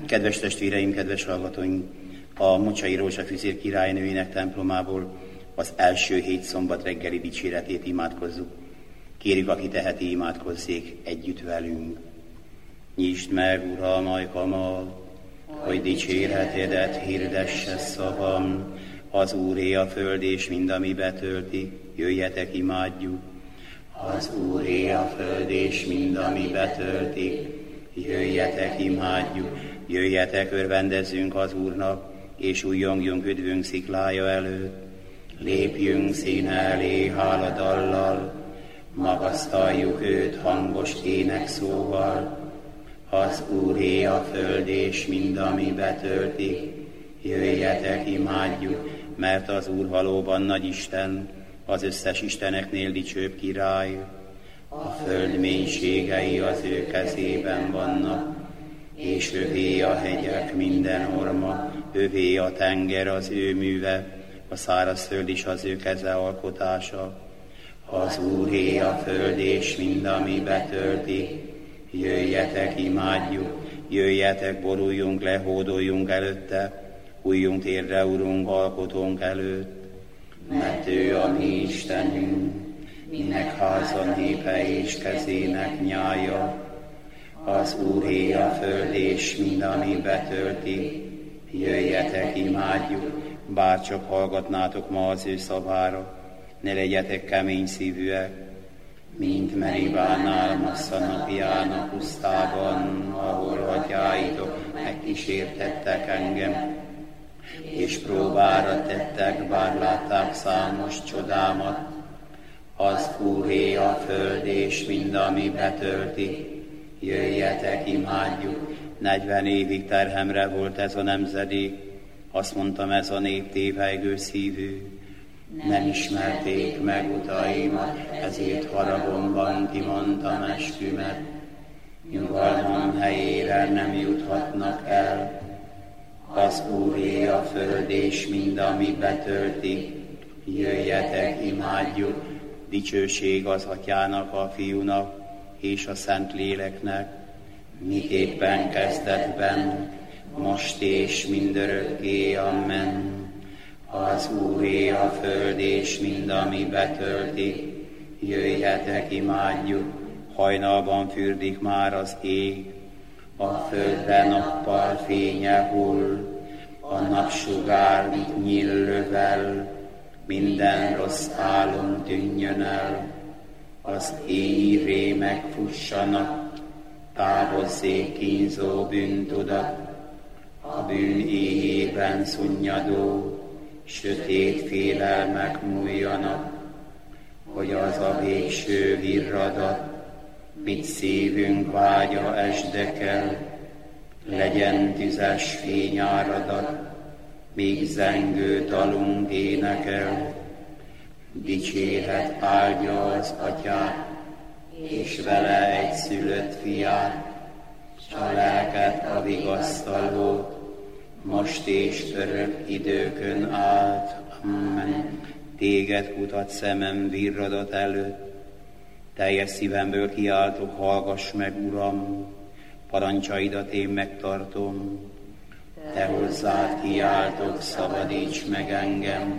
Kedves testvéreim, kedves hallgatóink, a Mocsai Rózsafüzér királynőjének templomából az első hét szombat reggeli dicséretét imádkozzuk. Kérjük, aki teheti, imádkozzék együtt velünk. Nyisd meg, Uram, ajkamat, hogy dicséretedet hirdesse szavam. Az Úré a föld és mind, ami betölti, jöjjetek, imádjuk. Az Úré a föld és mind, ami betölti, jöjjetek, imádjuk. Jöjjetek, örvendezzünk az Úrnak, és újjongjunk üdvünk sziklája előtt. Lépjünk színe elé háladallal, magasztaljuk őt hangos énekszóval. Az Úré a föld és mind, ami betölti, jöjjetek, imádjuk, mert az Úr valóban nagy Isten, az összes isteneknél dicsőbb király. A föld mélységei az ő kezében vannak, és övé a hegyek minden orma, övé a tenger az ő műve, a szárazföld is az ő keze alkotása. Az Úré a föld és mind, ami betölti, jöjjetek, imádjuk, jöjjetek, boruljunk le, hódoljunk előtte, hújjunk térdre, Urunk, alkotónk előtt. Mert ő a mi Istenünk, minek háza népe és kezének nyája. Az Úré a föld és mind, ami betölti, jöjjetek, imádjuk, bárcsak hallgatnátok ma az ő szavára, ne legyetek kemény szívűek, mint Meribánál Massza napján a pusztában, ahol atyáitok megkísértettek engem, és próbára tettek, bár látták számos csodámat. Az Úré a föld és mind, ami betölti, jöjjetek, imádjuk. 40 évig terhemre volt ez a nemzedék, azt mondtam, ez a nép tévejgő szívű. Nem ismerték meg utaimat, ezért haragomban kimondtam eskümet. Nyugalmam helyére nem juthatnak el. Az Úré a föld és mind, ami betölti, jöjjetek, imádjuk. Dicsőség az Atyának, a Fiúnak és a Szentléleknek, miképpen kezdetben, most és mindörökké, amen. Az Úré a föld és mind, ami betölti, jöjjetek, imádjuk. Hajnalban fürdik már az ég, a földre nappal fénye hull, a napsugár nyillövel, minden rossz álom tűnjön el. Az éjjé rémek fussanak, távozzék kínzó bűntudat, a bűn éjében szunnyadó, sötét félelmek múljanak, hogy az a végső virradat, mit szívünk vágya esdekel, legyen tüzes fényáradat, míg zengő dalunk énekel. Dicséret áldja az Atyát, és vele egy szülött fiát, s a lelket a vigasztalót, most és örök időkön át. Amen. Téged kutat szemem virradat előtt, teljes szívemből kiáltok, hallgass meg, Uram, parancsaidat én megtartom. Te hozzád kiáltok, szabadíts meg engem,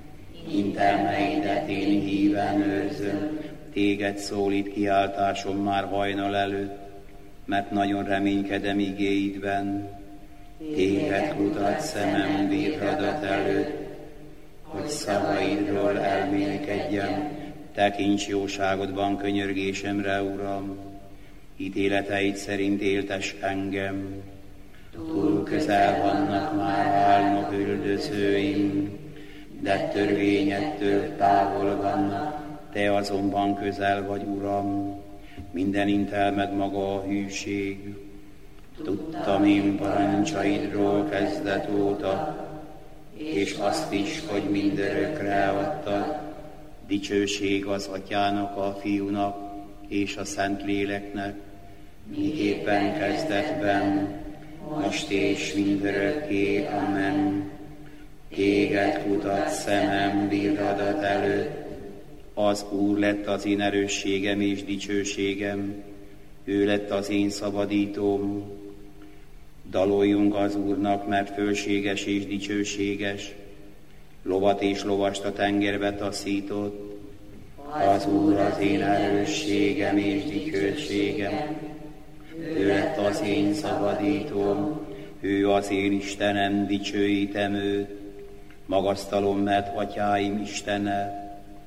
intelmeidet én híven őrzöm. Téged szólít kiáltásom már hajnal előtt, mert nagyon reménykedem igéidben. Téged kutat szemem virradat előtt, hogy szavaidról elmélkedjem. Tekints jóságodban könyörgésemre, Uram, ítéleteid szerint éltes engem. Túl közel vannak már álmok üldözőim, de törvényettől távol vannak, te azonban közel vagy, Uram. Minden intelmed maga a hűség. Tudtam én parancsaidról kezdet óta, és azt is, hogy mindörökre adtad. Dicsőség az Atyának, a Fiúnak és a Szentléleknek, miképpen kezdetben, most és mindörökké, amen. Téged kutat szemem virradat előtt, az Úr lett az én erősségem és dicsőségem, ő lett az én szabadítóm. Daloljunk az Úrnak, mert fölséges és dicsőséges, lovat és lovast a tengerbe taszított. Az Úr az én erősségem és dicsőségem, ő lett az én szabadítóm, ő az én Istenem, dicsőítem őt, magasztalom, mert atyáim Istene.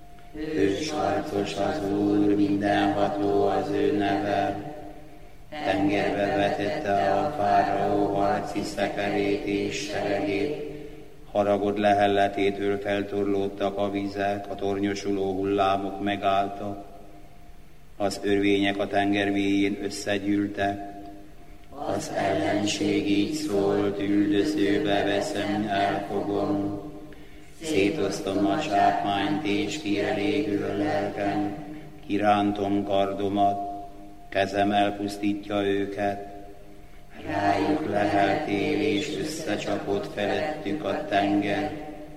Ősarcos az Úr, mindenható az ő neve, tengerbe vetette a fáraó harci szekerét és seregét, haragod lehelletétől feltorlódtak a vizek, a tornyosuló hullámok megálltak, az örvények a tenger mélyén összegyűltek, az ellenség így szólt, üldözőbe veszem, elfogom, szétosztom a zsákmányt és kielégül a lelkem, kirántom kardomat, kezem elpusztítja őket, rájuk leheltél és összecsapott felettük a tenger,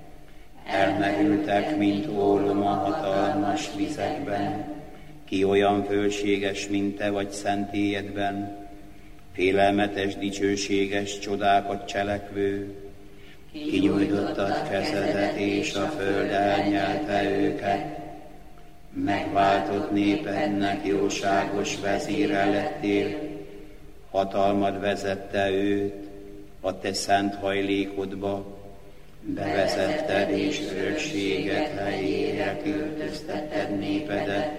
elmerültek, mint ólom a hatalmas vizekben, ki olyan fölséges, mint te vagy szentélyedben, félelmetes, dicsőséges csodákat cselekvő, kinyújtottad kezedet, és a föld elnyelte őket, megváltott népednek jóságos vezére lettél, hatalmad vezette őt a te szent hajlékodba, bevezetted és örökséget helyére költöztetted népedet,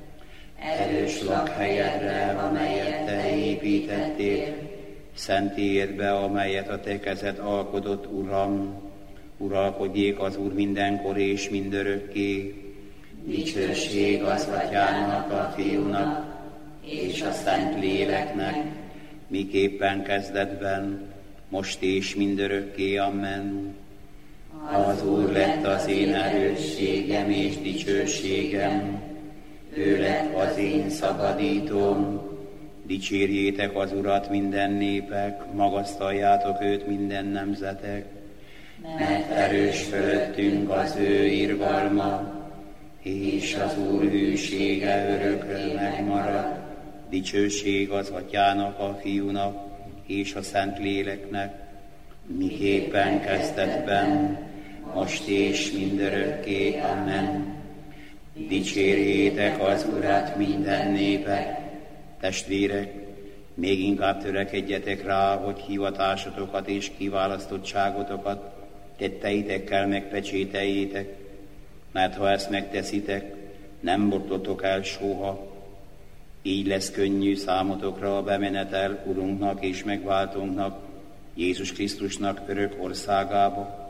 erős lakhelyedre, amelyet te építettél, szentélyedbe, amelyet a te kezed alkotott, Uram, uralkodjék az Úr mindenkor és mindörökké. Dicsőség az Atyának, a Fiúnak és a Szent Léleknek, miképpen kezdetben, most és mindörökké. Amen. Az Úr lett az én erősségem és dicsőségem, ő lett az én szabadítóm. Dicsérjétek az Urat minden népek, magasztaljátok őt minden nemzetek, mert erős fölöttünk az ő irgalma, és az Úr hűsége örökre megmarad. Dicsőség az Atyának, a Fiúnak és a Szent Léleknek, miképpen kezdetben, most és mindörökké. Amen. Dicsérjétek az Urat minden népek. Testvérek, még inkább törekedjetek rá, hogy hivatásotokat és kiválasztottságotokat tetteitekkel megpecsételjétek, mert ha ezt megteszitek, nem botlotok el soha. Így lesz könnyű számotokra a bemenetel Urunknak és megváltónknak, Jézus Krisztusnak örök országába.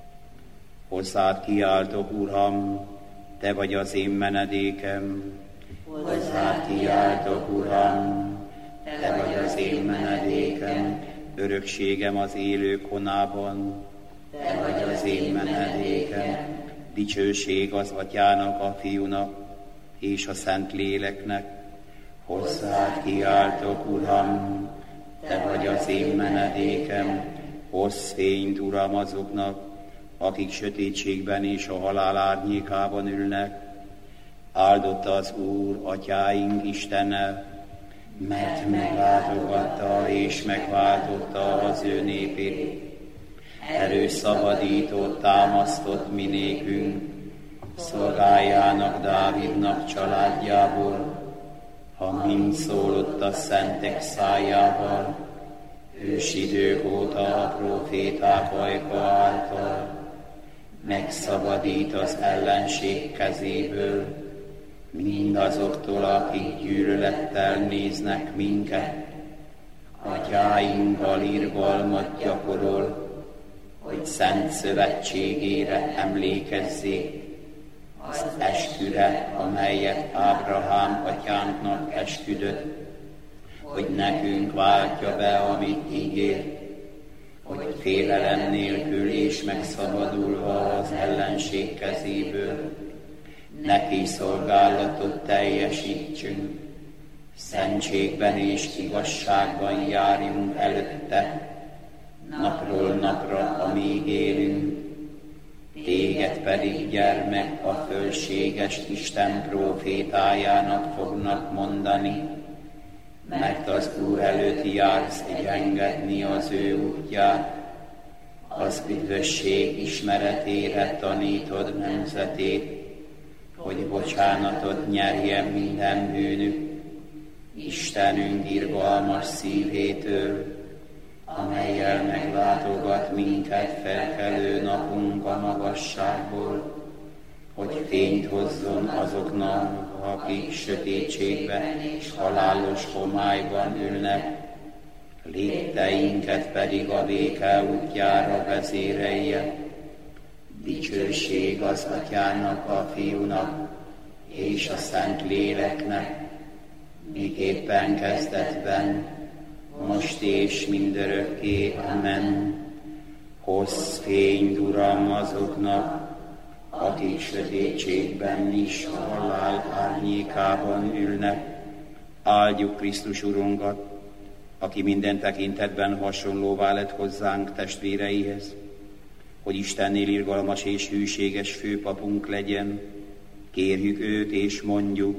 Hozzád kiáltok, Uram, te vagy az én menedékem. Hozzád kiáltok, Uram, te vagy az én menedékem, örökségem az élők honában. Te vagy az én menedékem, dicsőség az Atyának, a Fiúnak és a Szent Léleknek. Hozzád kiáltok, Uram, te vagy az én menedékem, hozz fényt, Uram, azoknak, akik sötétségben és a halál árnyékában ülnek. Áldott az Úr, atyáink Istene, mert meglátogatta és megváltotta az ő népét. Erős szabadítót támasztott mi nékünk, szolgájának, Dávidnak családjából, ha mind szólott a szentek szájával, ősidők óta a próféták ajka által, megszabadít az ellenség kezéből, mindazoktól, akik gyűlölettel néznek minket, atyáinkkal irgalmat gyakorol, hogy szent szövetségére emlékezzék, az esküre, amelyet Ábrahám atyánknak esküdött, hogy nekünk váltja be, amit ígért, hogy félelem nélkül és megszabadulva az ellenség kezéből, neki szolgálatot teljesítsünk, szentségben és igazságban járjunk előtte, napról napra, amíg élünk. Téged pedig, gyermek, a fölséges Isten prófétájának fognak mondani, mert az Úr előtt jársz engedni az ő útját, az üdvösség ismeretére tanítod nemzetét, hogy bocsánatot nyerjen minden bűnük, Istenünk irgalmas szívétől, amellyel meglátogat minket felkelő napunk a magasságból, hogy fényt hozzon azoknak, akik sötétségben és halálos homályban ülnek, lépteinket pedig a béke útjára vezérelje. Dicsőség az Atyának, a Fiúnak és a Szent Léleknek, miképpen kezdetben, most és mindörökké. Amen. Hozz fényt, Uram, azoknak, akik sötétségben is a halál árnyékában ülnek. Áldjuk Krisztus Urunkat, aki minden tekintetben hasonlóvá lett hozzánk testvéreihez, hogy Istennél irgalmas és hűséges főpapunk legyen. Kérjük őt és mondjuk: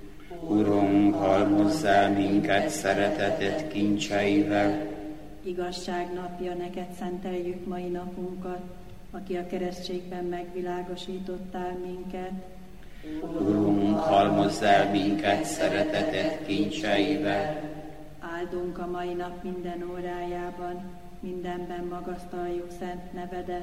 Urunk, halmozz el minket szereteted kincseivel. Igazság napja, neked szenteljük mai napunkat, aki a keresztségben megvilágosítottál minket. Urunk, halmozz el minket szereteted kincseivel. Áldunk a mai nap minden órájában, mindenben magasztaljuk szent nevedet.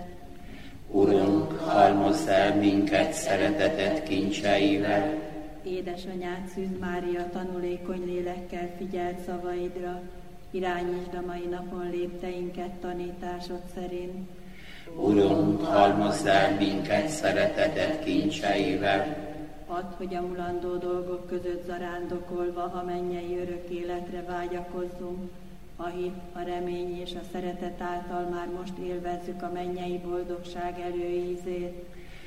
Urunk, halmozz el minket szereteted kincseivel. Édesanyád, Szűz Mária, tanulékony lélekkel figyelt szavaidra, irányítsd a mai napon lépteinket tanításod szerint. Urunk, halmozz el minket szereteted kincseivel. Add, hogy a mulandó dolgok között zarándokolva a mennyei örök életre vágyakozzunk, a hit, a remény és a szeretet által már most élvezzük a mennyei boldogság előízét.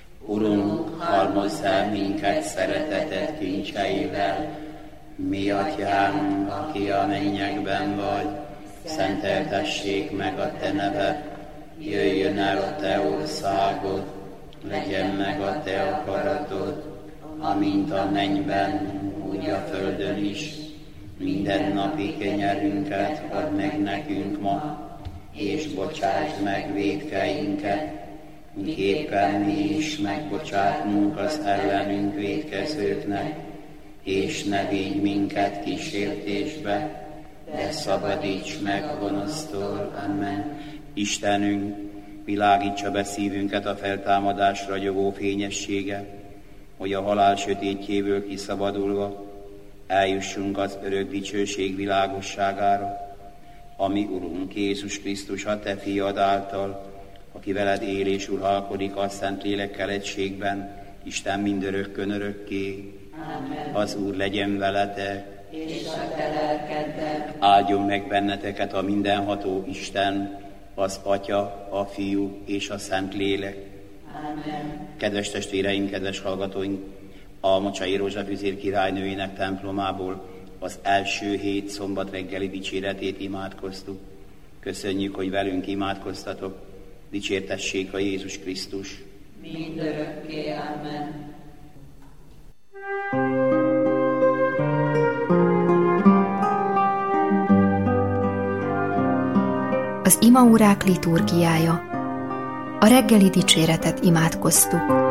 Urunk, halmozz el minket szereteted kincseivel. Mi Atyánk, aki a mennyekben vagy, szenteltessék meg a te neved, jöjjön el a te országod, legyen meg a te akaratod, amint a mennyben, úgy a földön is. Minden napi kenyerünket add meg nekünk ma, és bocsásd meg vétkeinket, miképpen mi is megbocsátunk az ellenünk vétkezőknek, és ne vigy minket kísértésbe, de szabadíts meg a gonosztól. Amen. Istenünk, világítsa be szívünket a feltámadás ragyogó fényessége, hogy a halál sötétjéből kiszabadulva eljussunk az örök dicsőség világosságára, ami Urunk Jézus Krisztus, a te fiad által, aki veled él és uralkodik a Szent Lélekkel egységben, Isten mindörökkön örökké. Amen. Az Úr legyen veletek, és a te lelkeddel. Áldjon meg benneteket a mindenható Isten, az Atya, a Fiú és a Szent Lélek. Amen. Kedves testvéreim, kedves hallgatóink, a Mocsai Rózsa Füzér királynőjének templomából az első hét szombat reggeli dicséretét imádkoztuk. Köszönjük, hogy velünk imádkoztatok. Dicsértessék a Jézus Krisztus. Mindörökké. Amen. Az imaórák liturgiája. A reggeli dicséretet imádkoztuk.